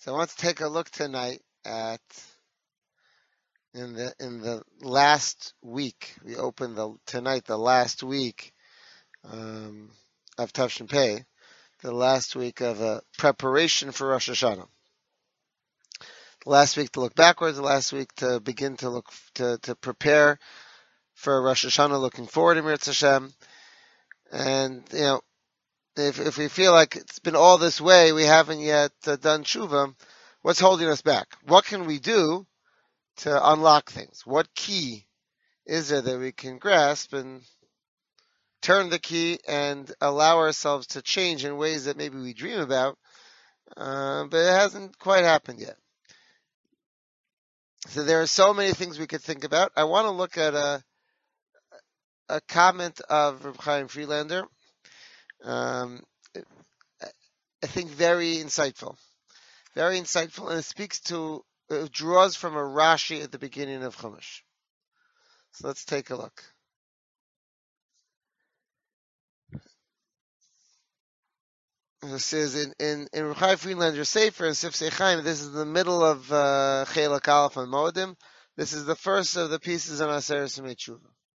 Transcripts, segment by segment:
So I want to take a look tonight at in the last week. We open tonight the last week of Tavshin Pei, the last week of preparation for Rosh Hashanah. The last week to look backwards, the last week to begin to look to prepare for Rosh Hashanah, looking forward to Mirz Hashem. And if we feel like it's been all this way, we haven't yet done tshuva, what's holding us back? What can we do to unlock things? What key is there that we can grasp and turn the key and allow ourselves to change in ways that maybe we dream about, but it hasn't quite happened yet. So there are so many things we could think about. I want to look at a comment of Reb Chaim Friedlander. I think very insightful, and it draws from a Rashi at the beginning of Chumash. So let's take a look. This is in Reb Chaim Friedlander's Sefer in Sifsei Chaim. This is the middle of Chelak Aleph on Moedim. This is the first of the pieces on Aseret Simei Tshuva.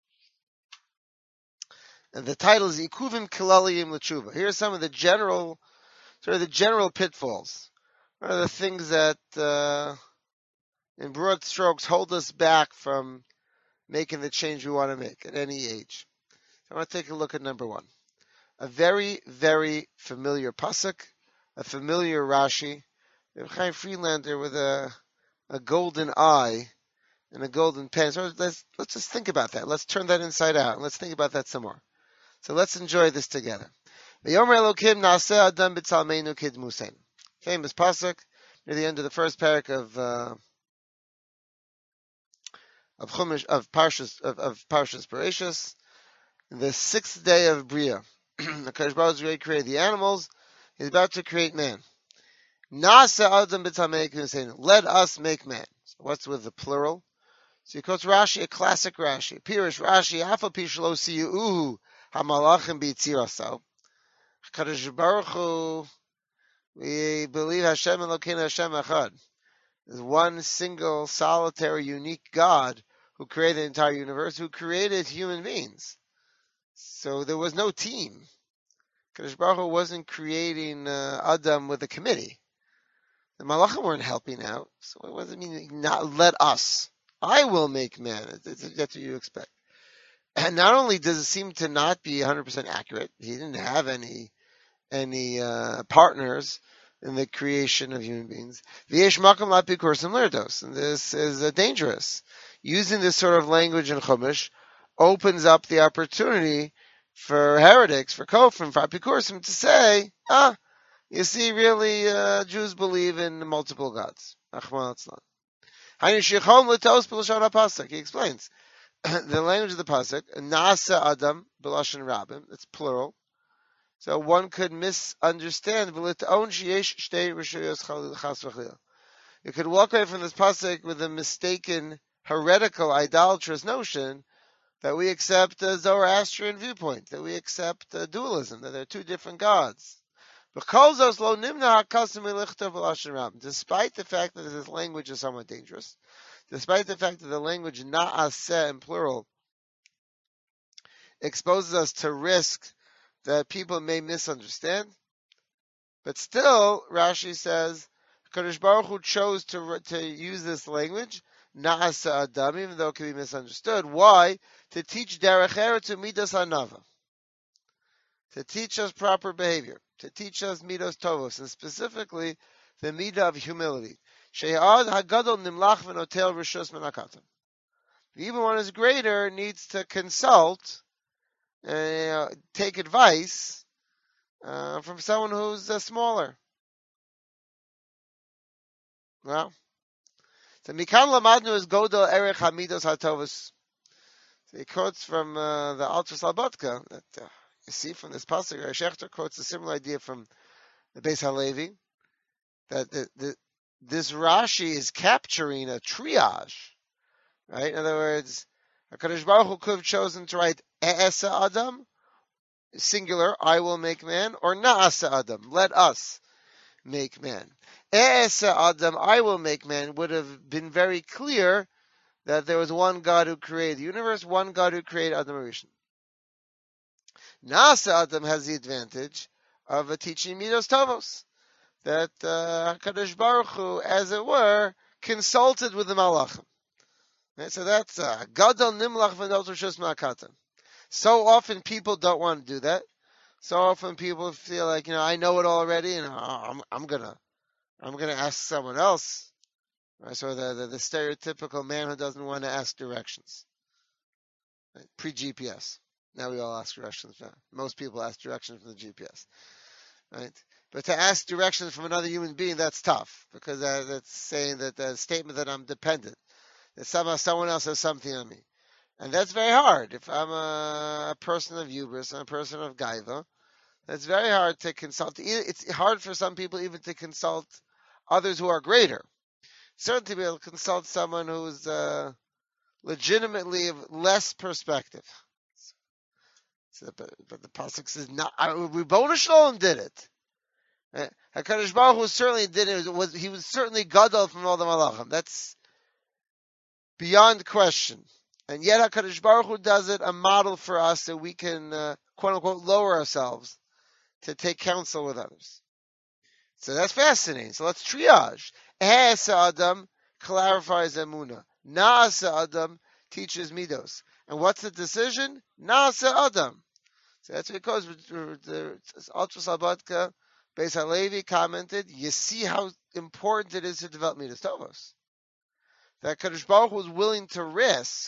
And the title is Ikuvim Kilaliyim L'Tshuva. Here are some of the general pitfalls. What are the things that, in broad strokes, hold us back from making the change we want to make at any age? So I want to take a look at number one. A very, very familiar pasuk, a familiar Rashi. Reb Chaim Friedlander with a golden eye and a golden pen. So let's just think about that. Let's turn that inside out and let's think about that some more. So let's enjoy this together. V'yomer Elokim na'aseh adam b'tzalmeinu kidmuseinu. Famous pasuk near the end of the first parak of Chumash of Parshas Parashas. The sixth day of Bria. The Kadosh Baruch Hu created the animals. He's about to create man. Na'aseh adam b'tzalmeinu kidmuseinu. Let us make man. So what's with the plural? So he quotes Rashi, a classic Rashi. Pirish Rashi, Afa Pishlo Siyuhu Hamalachim B'Yitziraso. Kadosh Baruch Hu, we believe Hashem Elokeinu Hashem Echad. There's one single, solitary, unique God who created the entire universe, who created human beings. So there was no team. Kadosh Baruch Hu wasn't creating Adam with a committee. The Malachim weren't helping out. So what does it mean? Not let us. I will make man. That's what you expect. And not only does it seem to not be 100% accurate, he didn't have any partners in the creation of human beings. V'yesh makom lapikursim lerdos, and this is dangerous. Using this sort of language in Chumash opens up the opportunity for heretics, for kofrim, for apikursim to say, you see, really, Jews believe in multiple gods. Achman atzlan. He explains the language of the pasuk, Nasa Adam b'lashon rabim, it's plural. So one could misunderstand. You could walk away from this pasuk with a mistaken, heretical, idolatrous notion that we accept a Zoroastrian viewpoint, that we accept dualism, that there are two different gods. Despite the fact that this language is somewhat dangerous, despite the fact that the language na'aseh in plural exposes us to risk that people may misunderstand, but still, Rashi says, Kadosh Baruch Hu chose to use this language, na'aseh adam, even though it can be misunderstood. Why? To teach derech eretz midas hanava. To teach us proper behavior, to teach us midos tovos, and specifically the midah of humility. She'ad hagadol nimlach v'notel rishus menakatam. Even one is greater needs to consult, take advice from someone who's smaller. Well, so mikan lamadnu is godol erech hamidos hatovos. So he quotes from the Alter Slabodka that. You see from this pasuk, Shechter quotes a similar idea from the Beis Halevi, that this Rashi is capturing a triage, right? In other words, HaKadosh Baruch Hu could have chosen to write E'esa Adam, singular, I will make man, or Na'asa Adam, let us. make man. E'esa Adam, I will make man, would have been very clear that there was one God who created the universe, one God who created Adam Rishon. Nasa Adam has the advantage of teaching Midos Tovos, that HaKadosh Baruch Hu, as it were, consulted with the Malachim. Right? So that's Gadol Nimlach V'Not Rishus Ma'akatan. So often people don't want to do that. So often people feel like, I know it already, and I'm gonna ask someone else. Right? So the stereotypical man who doesn't want to ask directions. Right? Pre-GPS. Now we all ask directions. Most people ask directions from the GPS. Right? But to ask directions from another human being, that's tough, because that's saying that the statement that I'm dependent, that somehow someone else has something on me. And that's very hard. If I'm a person of hubris, I'm a person of gaiva, that's very hard to consult. It's hard for some people even to consult others who are greater. Certainly to be able to consult someone who's legitimately of less perspective. So, but the pasuk says, Ribono Shalom did it. HaKadosh Baruch Hu certainly did it. He was certainly gadol from all the malachim. That's beyond question. And yet HaKadosh Baruch Hu does it, a model for us, so we can, quote unquote, lower ourselves to take counsel with others. So that's fascinating. So let's triage. Ehesa Adam clarifies Emunah. Naasa Adam teaches Midos. And what's the decision? Naasa Adam. So that's because the Ultra Salbatka, Beis Halevi commented, you see how important it is to develop Midas Tovos. That Kadosh Baruch Hu was willing to risk,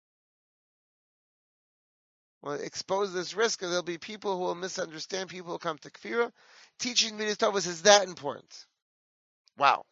expose this risk, and there'll be people who will misunderstand, people who will come to Kfira. Teaching Midas Tovos is that important. Wow.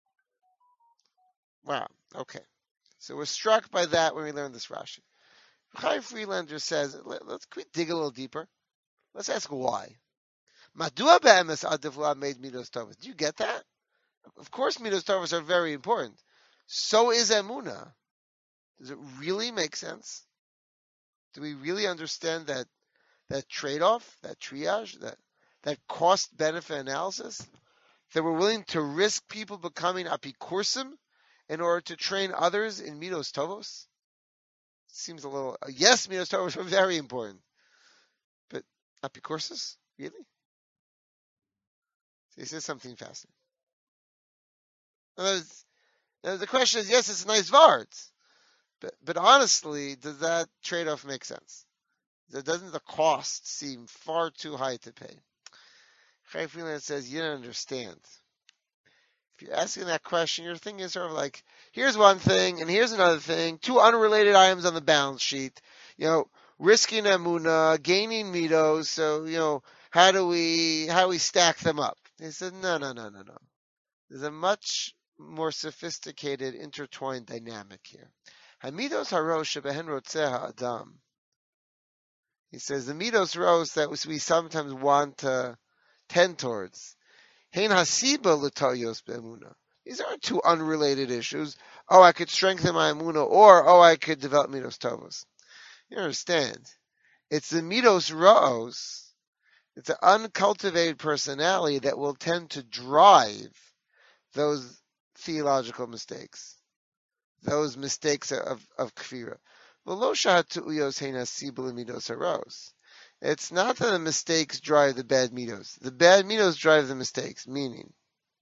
Okay. So we're struck by that when we learn this Rashi. Chaim Friedlander says, let's dig a little deeper. Let's ask why. Madua be'emes adivla made Midos Tovos. Do you get that? Of course, Midos Tovos are very important. So is Emunah. Does it really make sense? Do we really understand that trade-off, that triage, that cost-benefit analysis? That we're willing to risk people becoming apikursim in order to train others in Midos Tovos? Seems a little... yes, Midos Tovos are very important. But apikursis? Really? So he says something fascinating. The question is, yes, it's a nice vart. But honestly, does that trade-off make sense? Doesn't the cost seem far too high to pay? Chaim Friedlander says, you don't understand. If you're asking that question, your thing is sort of like, here's one thing, and here's another thing, two unrelated items on the balance sheet, risking Emunah, gaining Midos, so, how do we stack them up? He said, no. There's a much more sophisticated, intertwined dynamic here. Hamidos harosh shebehen rotzeh adam. He says the midos rosh that we sometimes want to tend towards. Hein hasiba l'toyos be'emunah. These aren't two unrelated issues. Oh, I could strengthen my emunah, or I could develop midos tovos. You understand? It's the midos rosh. It's an uncultivated personality that will tend to drive those theological mistakes, those mistakes of kfira. It's not that the mistakes drive the bad midos. The bad midos drive the mistakes, meaning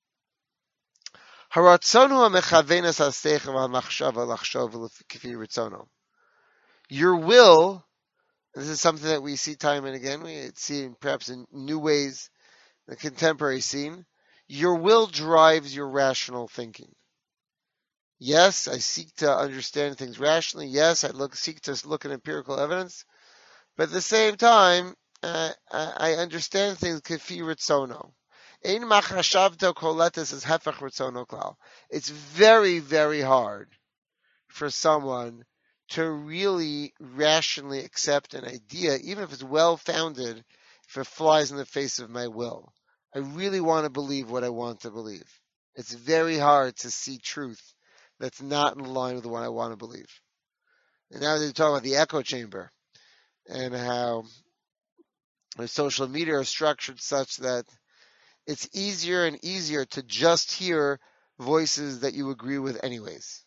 your will, this is something that we see time and again, we see perhaps in new ways in the contemporary scene, your will drives your rational thinking. Yes, I seek to understand things rationally. Yes, I seek to look at empirical evidence. But at the same time, I understand things kefi ritzono. Ein machashavto koletes is hefech ritzono klal. It's very, very hard for someone to really rationally accept an idea, even if it's well-founded, if it flies in the face of my will. I really want to believe what I want to believe. It's very hard to see truth that's not in line with what I want to believe. And now they're talking about the echo chamber and how social media are structured such that it's easier and easier to just hear voices that you agree with anyways.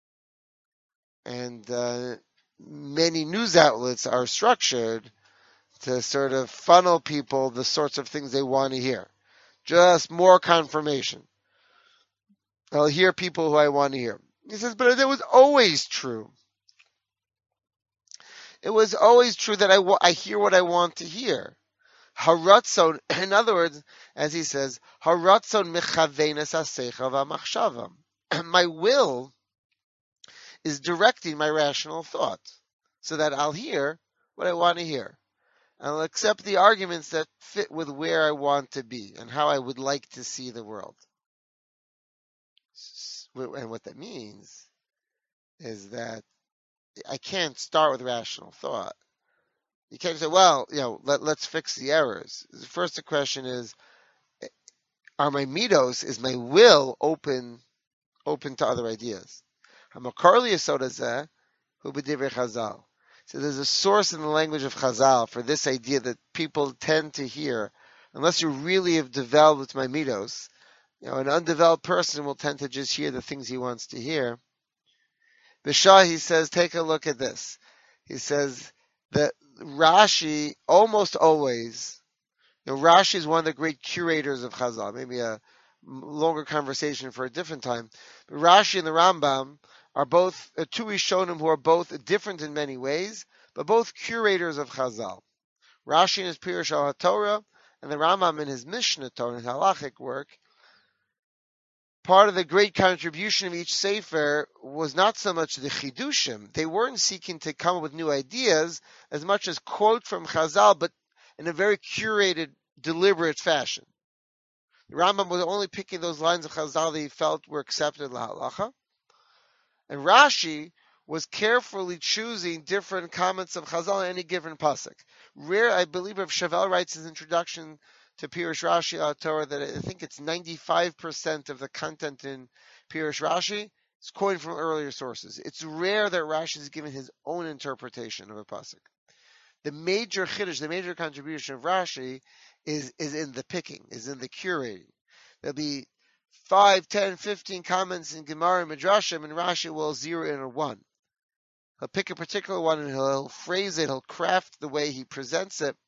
And many news outlets are structured to sort of funnel people the sorts of things they want to hear. Just more confirmation. I'll hear people who I want to hear. He says, but it was always true. It was always true that I hear what I want to hear. Haratzon, in other words, as he says, Haratzon mechavenes hasecha v'machshava. My will is directing my rational thought, so that I'll hear what I want to hear. I'll accept the arguments that fit with where I want to be and how I would like to see the world. And what that means is that I can't start with rational thought. You can't say, well, let's fix the errors. First, the question is, are my midos, is my will open to other ideas? Hamakarli Yesod hu b'divrei Chazal. So there's a source in the language of Chazal for this idea that people tend to hear, unless you really have developed my midos. An undeveloped person will tend to just hear the things he wants to hear. Bishah, he says, take a look at this. He says that Rashi almost always, Rashi is one of the great curators of Chazal, maybe a longer conversation for a different time. But Rashi and the Rambam are both two Rishonim who are both different in many ways, but both curators of Chazal. Rashi in his Pirush al HaTorah and the Rambam in his Mishnah Torah, his halachic work. Part of the great contribution of each Sefer was not so much the Chidushim. They weren't seeking to come up with new ideas as much as quote from Chazal, but in a very curated, deliberate fashion. The Rambam was only picking those lines of Chazal that he felt were accepted lahalacha. And Rashi was carefully choosing different comments of Chazal in any given pasuk. I believe Rav Shavel writes his introduction to Pirush Rashi al Torah that I think it's 95% of the content in Pirush Rashi is quoted from earlier sources. It's rare that Rashi is given his own interpretation of a pasuk. The major chiddush, the major contribution of Rashi is in the picking, is in the curating. There'll be 5, 10, 15 comments in Gemara and Midrashim, and Rashi will zero in on one. He'll pick a particular one and he'll phrase it, he'll craft the way he presents it.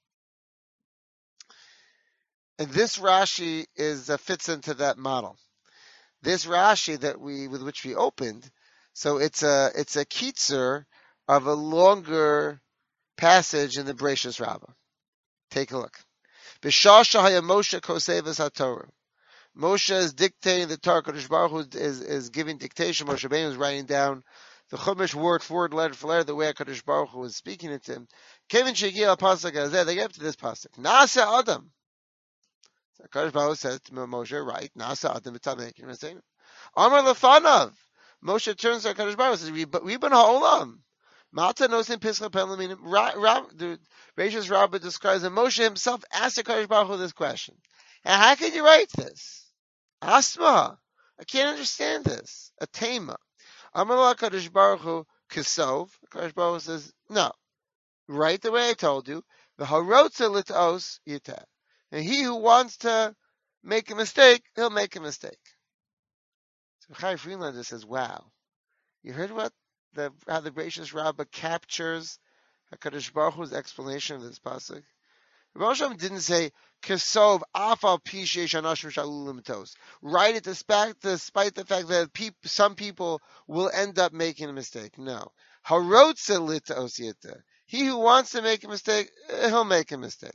And this Rashi fits into that model. This Rashi with which we opened, so it's a kitzur of a longer passage in the Bereishis Rabbah. Take a look. B'shah shahaya Moshe kosevas haTorah. Moshe is dictating the Torah. Kodesh Baruch Hu is giving dictation. Moshe Rabbeinu is writing down the Chumash word for word, letter for letter, the way Kodesh Baruch Hu was speaking it to him. Kevin Shegi al pasuk hazeh. They get up to this pasuk. Nasa Adam. So Kodesh Baruch Hu says to Moshe, right? Nasa Adam b'tamekim. Amar lefanav. Moshe turns to Kodesh Baruch Hu and says, Ribbon ha'olam. Mata nosim pischa penlaminim. The Bereishis Rabbah describes that Moshe himself asked the Kodesh Baruch Hu this question. And how can you write this? Asma, I can't understand this. A tema. Amar Kadosh Baruch Hu Kesov. Kadosh Baruch Hu says, no, write the way I told you. The harotza litos yiteh. And he who wants to make a mistake, he'll make a mistake. So Chai Friedlander says, wow, you heard how the Bereishis Rabbah captures Kadosh Baruch Hu's explanation of this pasuk? Rosh Hashanah didn't say Kesov afal pishe shanashim shalulim tos. Write it despite the fact that some people will end up making a mistake. No, harotze litos yita. He who wants to make a mistake, he'll make a mistake.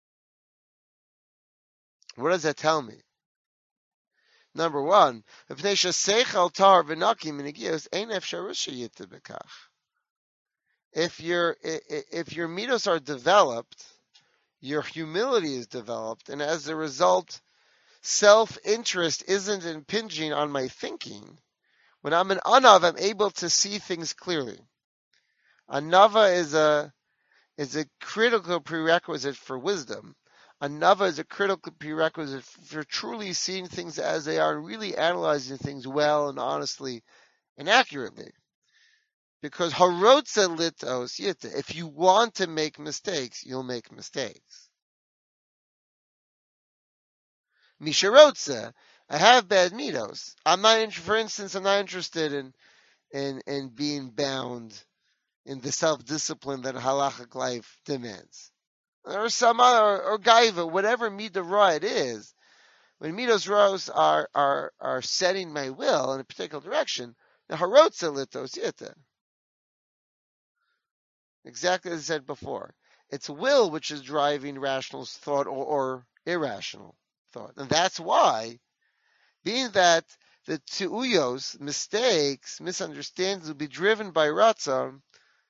What does that tell me? Number one, if your midos are developed, your humility is developed, and as a result, self-interest isn't impinging on my thinking. When I'm an anav, I'm able to see things clearly. Anava is a critical prerequisite for wisdom. Anava is a critical prerequisite for truly seeing things as they are and really analyzing things well and honestly and accurately. Because harotza litos yita, if you want to make mistakes, you'll make mistakes. Misharotze. I have bad midos. For instance, I'm not interested in being bound in the self-discipline that halachic life demands. Or some other, or gaiva, whatever midah ra it is. When midos raos are setting my will in a particular direction, the harotze litos yita. Exactly as I said before. It's will which is driving rational thought or irrational thought. And that's why, being that the tu'uyos, mistakes, misunderstandings, will be driven by ratzon,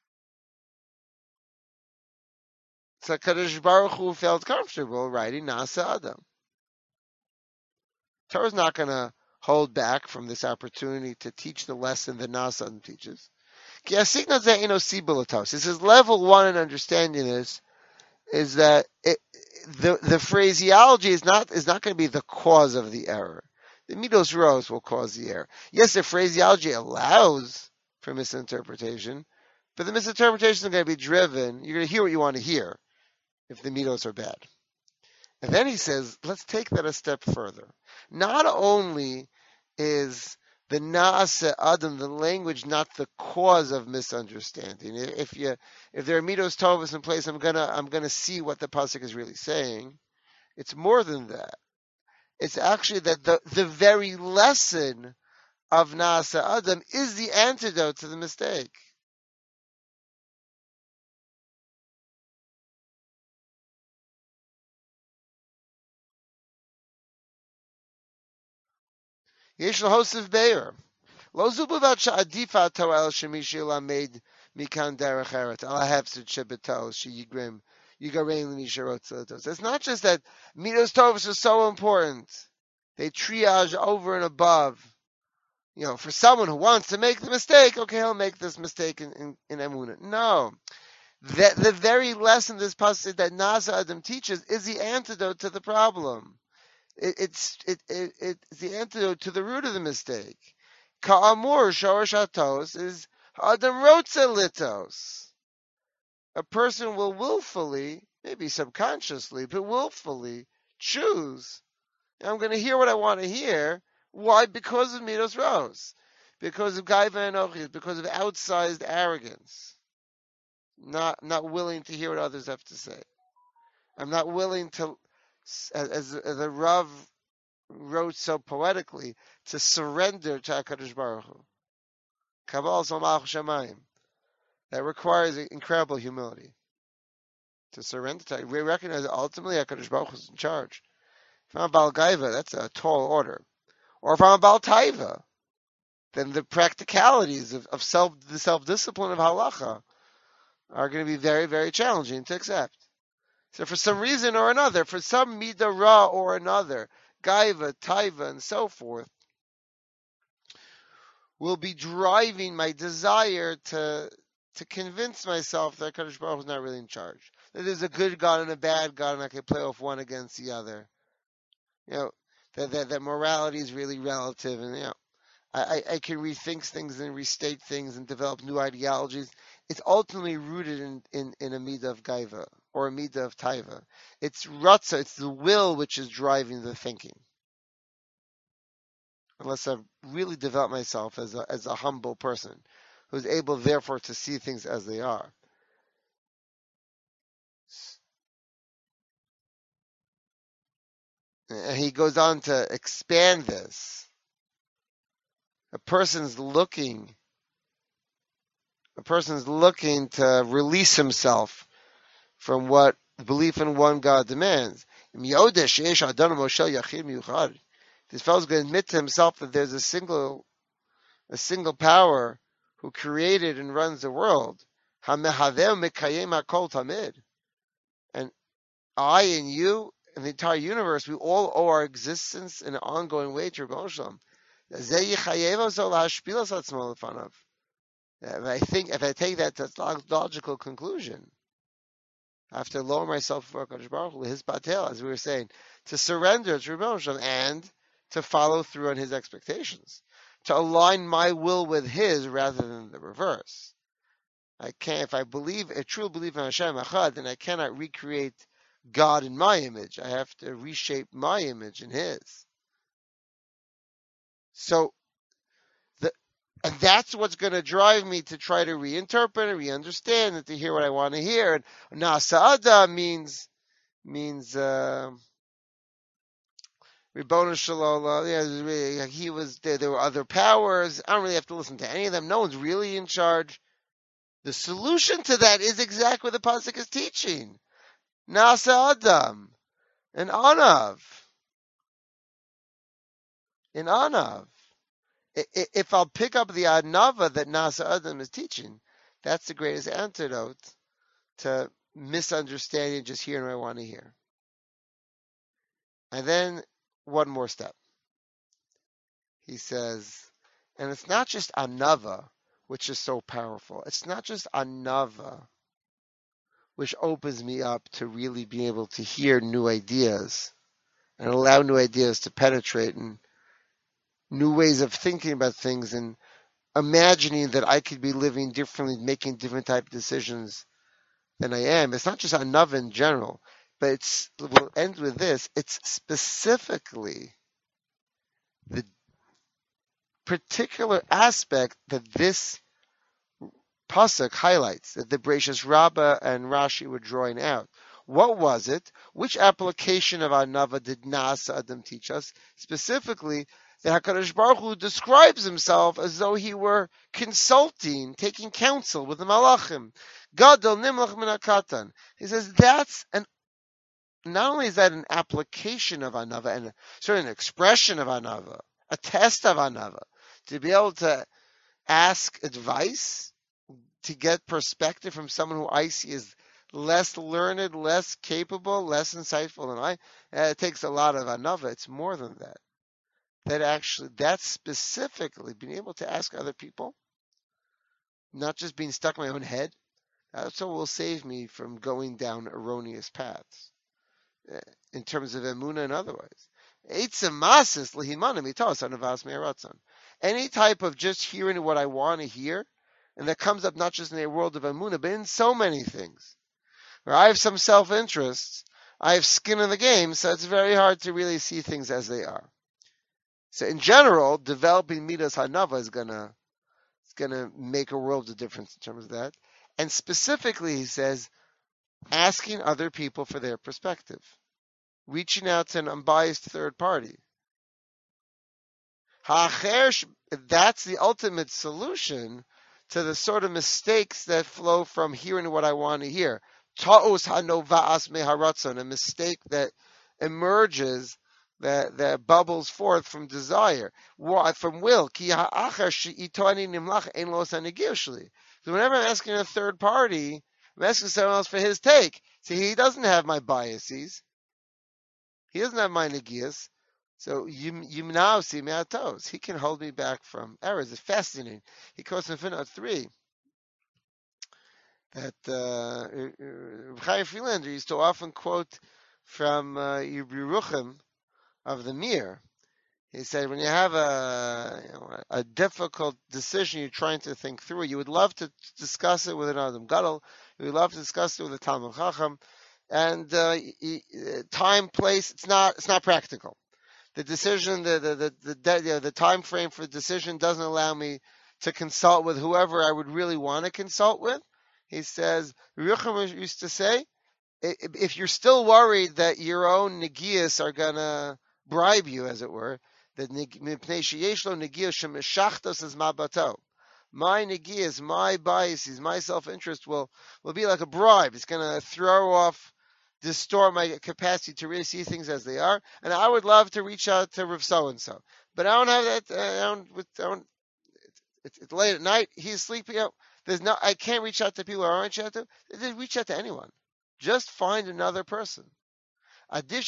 so Kadosh Baruch Hu felt comfortable writing Nasa Adam. Torah's not going to hold back from this opportunity to teach the lesson that Nasa Adam teaches. He says level one in understanding this is that the phraseology is not going to be the cause of the error. The midos rose will cause the error. Yes, the phraseology allows for misinterpretation, but the misinterpretation is going to be driven. You're going to hear what you want to hear if the midos are bad. And then he says, let's take that a step further. Not only is the Naaseh Adam, the language, not the cause of misunderstanding. If there are midos tovos in place, I'm gonna see what the pasuk is really saying. It's more than that. It's actually that the very lesson of Naaseh Adam is the antidote to the mistake. Yesh l'hosef be'er. Lo zubuvat sha'adifa to'el shemishi lamed mikan derech eret. Al hafsid shebeto sheyigrim yigarein l'misharot tzelatos. It's not just that midos tovos are so important. They triage over and above. For someone who wants to make the mistake, okay, he'll make this mistake in Emunah. No. The very lesson this passage that Nasa Adam teaches is the antidote to the problem. It's the antidote to the root of the mistake. Ka'amur shorish hatos is adam rotze litos. A person will willfully, maybe subconsciously, but willfully choose. I'm going to hear what I want to hear. Why? Because of midos ros, because of gaiva enochis, because of outsized arrogance. Not willing to hear what others have to say. I'm not willing to, as the Rav wrote so poetically, to surrender to HaKadosh Baruch Hu. Kabbalah Zomach Shamayim. That requires incredible humility. To surrender to, we recognize that ultimately HaKadosh Baruch Hu is in charge. If I'm a Baal Gaiva, that's a tall order. Or if I'm a Baal Taiva, then the practicalities of the self-discipline of halacha are going to be very, very challenging to accept. So for some reason or another, for some midah ra or another, gaiva, taiva, and so forth, will be driving my desire to convince myself that Kadosh Baruch Hu is not really in charge. That there's a good God and a bad God, and I can play off one against the other. That morality is really relative, and I can rethink things and restate things and develop new ideologies. It's ultimately rooted in a midah of gaiva or a midah of taiva. It's ratza, it's the will which is driving the thinking. Unless I've really developed myself as a humble person who's able, therefore, to see things as they are. And he goes on to expand this. A person's looking to release himself from what belief in one God demands. This fellow's going to admit to himself that there's a single power who created and runs the world. And I and you and the entire universe, we all owe our existence in an ongoing way to Rebbe Shalom. If I take that to its logical conclusion, I have to lower myself before HaKadosh Baruch Hu, his batel, as we were saying, to surrender to Rebbe Shalom and to follow through on his expectations, to align my will with his rather than the reverse. I can't, if I truly believe in Hashem Echad, then I cannot recreate God in my image. I have to reshape my image in His. So, and that's what's going to drive me to try to reinterpret and re-understand and to hear what I want to hear. And Nasa'ada means Ribono Shalola. Yeah, he was there. There were other powers. I don't really have to listen to any of them. No one's really in charge. The solution to that is exactly what the pasuk is teaching. Nasa Adam and Anav. In Anav. If I'll pick up the Anava that Nasa Adam is teaching, that's the greatest antidote to misunderstanding, just hearing what I want to hear. And then one more step. He says, and it's not just Anava, which is so powerful. It's not just Anava, which opens me up to really being able to hear new ideas and allow new ideas to penetrate and new ways of thinking about things and imagining that I could be living differently, making different type of decisions than I am. It's not just Anava in general, but we'll end with this. It's specifically the particular aspect that this pasuk highlights, that the Bereshis Rabbah and Rashi were drawing out. What was it? Which application of Anava did Nasa Adam teach us? Specifically, that HaKadosh Baruch Hu describes himself as though he were consulting, taking counsel with the Malachim. Gadol Nimlach Min HaKatan. He says that's not only is that an application of Anava and sort of an expression of Anava, a test of Anava, to be able to ask advice, to get perspective from someone who I see is less learned, less capable, less insightful than I. It takes a lot of Anava. It's more than that. That's specifically being able to ask other people, not just being stuck in my own head. That's what will save me from going down erroneous paths in terms of emunah and otherwise. Any type of just hearing what I want to hear, and that comes up not just in a world of emunah, but in so many things. Where I have some self-interest, I have skin in the game, so it's very hard to really see things as they are. So in general, developing Midas Hanava is gonna make a world of difference in terms of that. And specifically, he says, asking other people for their perspective, reaching out to an unbiased third party. That's the ultimate solution to the sort of mistakes that flow from hearing what I want to hear. Ta'us hanova'as meharatzon, a mistake that emerges, that bubbles forth from desire, from will. So whenever I'm asking a third party, I'm asking someone else for his take. See, he doesn't have my biases. He doesn't have my negias. So you now see me at toes. He can hold me back from errors. It's fascinating. He quotes in Footnote 3 that Chaim Friedlander used to often quote from Yeruchim of the Mir. He said, when you have a difficult decision you're trying to think through, you would love to discuss it with an Adam Gadol. You would love to discuss it with a Talmud Chacham. And time, place, it's not practical. The decision, the time frame for the decision doesn't allow me to consult with whoever I would really want to consult with. He says, Yeruchim used to say, if you're still worried that your own negias are gonna bribe you, as it were, that my negias, my biases, my self-interest will be like a bribe. It's gonna throw off, distort my capacity to really see things as they are. And I would love to reach out to Rav so-and-so, but I don't have that. It's late at night. He's sleeping. I can't reach out to people I want to reach out to. Reach out to anyone. Just find another person. Find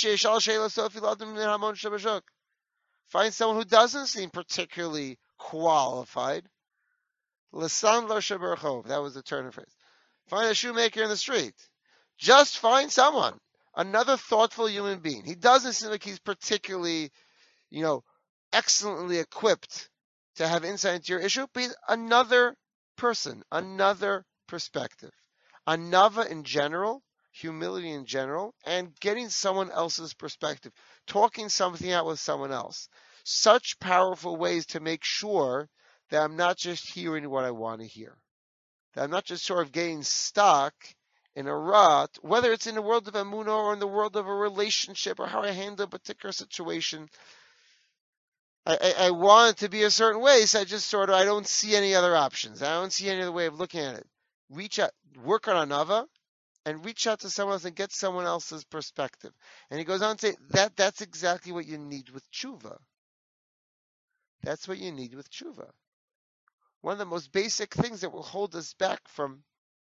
someone who doesn't seem particularly qualified. That was the turn of phrase. Find a shoemaker in the street. Just find someone. Another thoughtful human being. He doesn't seem like he's particularly, excellently equipped to have insight into your issue, but he's another person, another perspective. Anava in general humility in general, and getting someone else's perspective, talking something out with someone else. Such powerful ways to make sure that I'm not just hearing what I want to hear, that I'm not just sort of getting stuck in a rut, whether it's in the world of Emunah or in the world of a relationship or how I handle a particular situation. I want it to be a certain way, so I don't see any other options. I don't see any other way of looking at it. Reach out, work on another, and reach out to someone else and get someone else's perspective. And he goes on to say that's exactly what you need with tshuva. That's what you need with tshuva. One of the most basic things that will hold us back from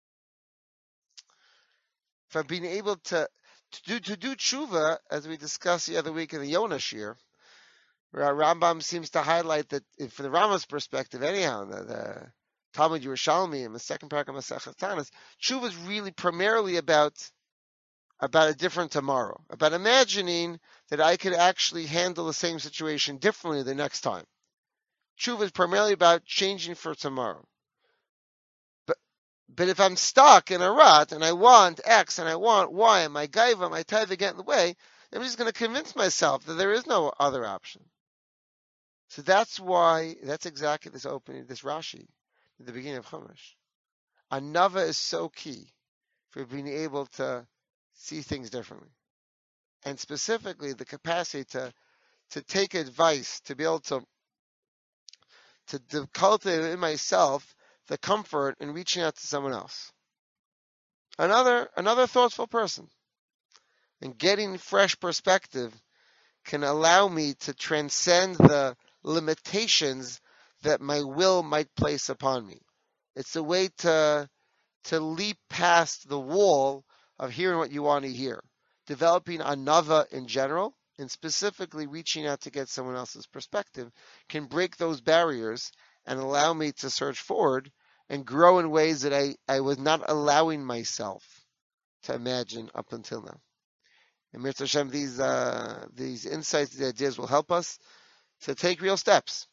being able to do tshuva, as we discussed the other week in the Yonah Shir, where Rambam seems to highlight that, from the Rambam's perspective, anyhow, the Talmud Yerushalmi in the second paragraph of Masechet Tanis, tshuva is really primarily about a different tomorrow, about imagining that I could actually handle the same situation differently the next time. Tshuva is primarily about changing for tomorrow. But if I'm stuck in a rut and I want X and I want Y and my gaiva, my taiva get in the way, I'm just going to convince myself that there is no other option. So that's exactly this opening, this Rashi, at the beginning of Chumash. Anava is so key for being able to see things differently. And specifically the capacity to take advice, to be able to cultivate in myself the comfort in reaching out to someone else. Another thoughtful person. And getting fresh perspective can allow me to transcend the limitations that my will might place upon me. It's a way to leap past the wall of hearing what you want to hear. Developing anava in general, and specifically reaching out to get someone else's perspective, can break those barriers and allow me to search forward and grow in ways that I was not allowing myself to imagine up until now. And Mirza Hashem, these insights, these ideas will help us to take real steps,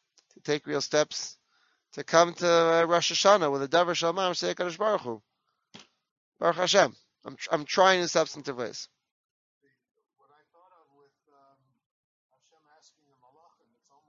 to come to Rosh Hashanah with a davar shalom, say Kadosh Baruch Hu. Baruch Hashem. I'm trying in substantive ways.